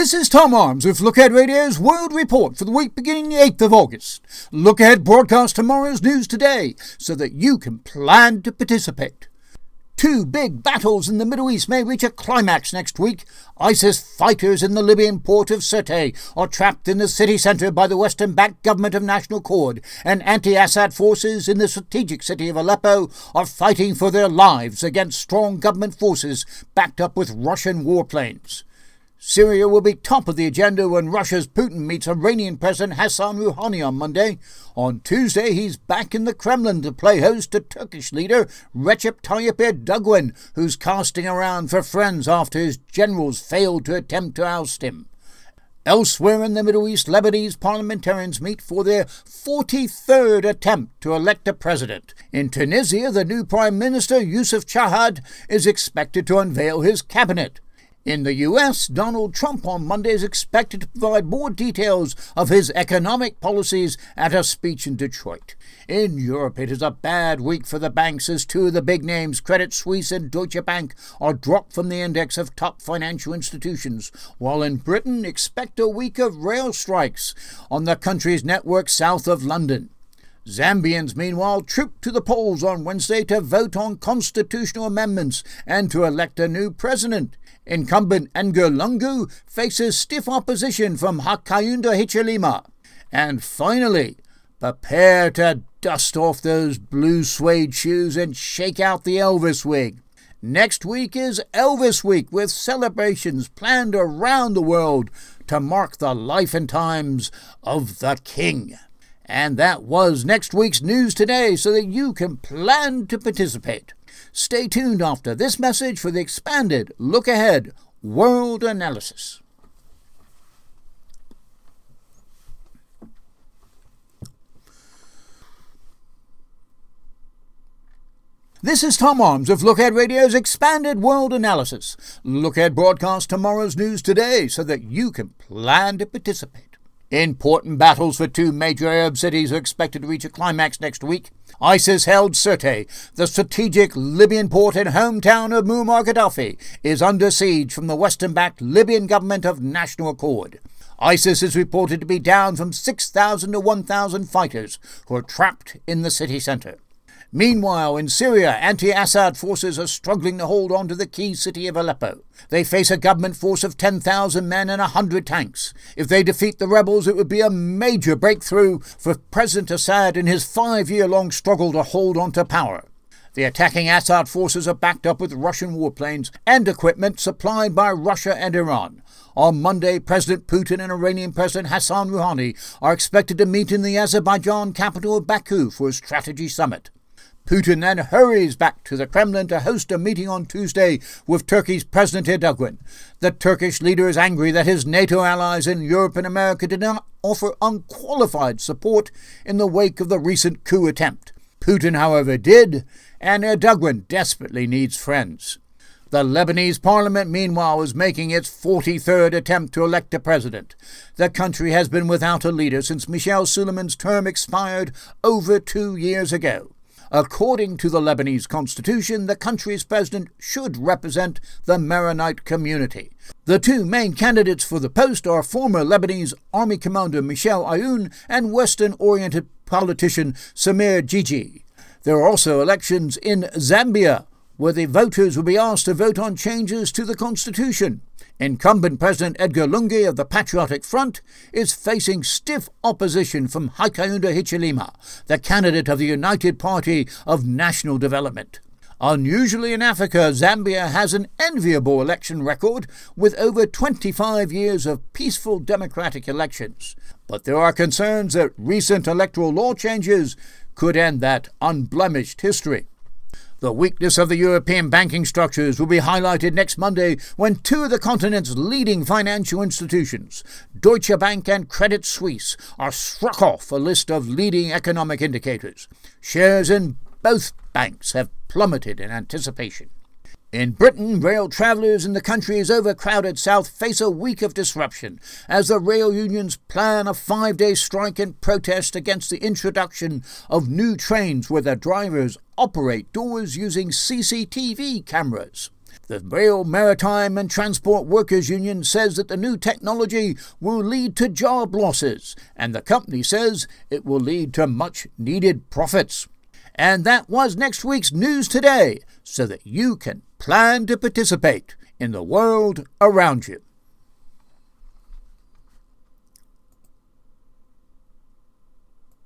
This is Tom Arms with Look Ahead Radio's World Report for the week beginning the 8th of August. Look Ahead broadcasts tomorrow's news today so that you can plan to participate. Two big battles in the Middle East may reach a climax next week. ISIS fighters in the Libyan port of Sirte are trapped in the city centre by the Western-backed government of National Accord, and anti-Assad forces in the strategic city of Aleppo are fighting for their lives against strong government forces backed up with Russian warplanes. Syria will be top of the agenda when Russia's Putin meets Iranian President Hassan Rouhani on Monday. On Tuesday, he's back in the Kremlin to play host to Turkish leader Recep Tayyip Erdogan, who's casting around for friends after his generals failed to attempt to oust him. Elsewhere in the Middle East, Lebanese parliamentarians meet for their 43rd attempt to elect a president. In Tunisia, the new Prime Minister, Youssef Chahed, is expected to unveil his cabinet. In the U.S., Donald Trump on Monday is expected to provide more details of his economic policies at a speech in Detroit. In Europe, it is a bad week for the banks as two of the big names, Credit Suisse and Deutsche Bank, are dropped from the index of top financial institutions, while in Britain, expect a week of rail strikes on the country's network south of London. Zambians, meanwhile, trooped to the polls on Wednesday to vote on constitutional amendments and to elect a new president. Incumbent Edgar Lungu faces stiff opposition from Hakainde Hichilema. And finally, prepare to dust off those blue suede shoes and shake out the Elvis wig. Next week is Elvis Week, with celebrations planned around the world to mark the life and times of the King. And that was next week's news today so that you can plan to participate. Stay tuned after this message for the expanded Look Ahead World Analysis. This is Tom Arms of Look Ahead Radio's expanded World Analysis. Look Ahead broadcasts tomorrow's news today so that you can plan to participate. Important battles for two major Arab cities are expected to reach a climax next week. ISIS held Sirte, the strategic Libyan port and hometown of Muammar Gaddafi, is under siege from the Western-backed Libyan government of National Accord. ISIS is reported to be down from 6,000 to 1,000 fighters who are trapped in the city centre. Meanwhile, in Syria, anti-Assad forces are struggling to hold on to the key city of Aleppo. They face a government force of 10,000 men and 100 tanks. If they defeat the rebels, it would be a major breakthrough for President Assad in his 5-year-long struggle to hold on to power. The attacking Assad forces are backed up with Russian warplanes and equipment supplied by Russia and Iran. On Monday, President Putin and Iranian President Hassan Rouhani are expected to meet in the Azerbaijan capital of Baku for a strategy summit. Putin then hurries back to the Kremlin to host a meeting on Tuesday with Turkey's President Erdogan. The Turkish leader is angry that his NATO allies in Europe and America did not offer unqualified support in the wake of the recent coup attempt. Putin, however, did, and Erdogan desperately needs friends. The Lebanese parliament, meanwhile, is making its 43rd attempt to elect a president. The country has been without a leader since Michel Suleiman's term expired over 2 years ago. According to the Lebanese constitution, the country's president should represent the Maronite community. The two main candidates for the post are former Lebanese army commander Michel Aoun and Western-oriented politician Samir Gigi. There are also elections in Zambia, where the voters will be asked to vote on changes to the constitution. Incumbent President Edgar Lungu of the Patriotic Front is facing stiff opposition from Hakainde Hichilema, the candidate of the United Party of National Development. Unusually in Africa, Zambia has an enviable election record with over 25 years of peaceful democratic elections. But there are concerns that recent electoral law changes could end that unblemished history. The weakness of the European banking structures will be highlighted next Monday when two of the continent's leading financial institutions, Deutsche Bank and Credit Suisse, are struck off a list of leading economic indicators. Shares in both banks have plummeted in anticipation. In Britain, rail travellers in the country's overcrowded south face a week of disruption as the rail unions plan a 5-day strike in protest against the introduction of new trains where their drivers operate doors using CCTV cameras. The Rail, Maritime and Transport Workers Union says that the new technology will lead to job losses, and the company says it will lead to much-needed profits. And that was next week's News Today, so that you can plan to participate in the world around you.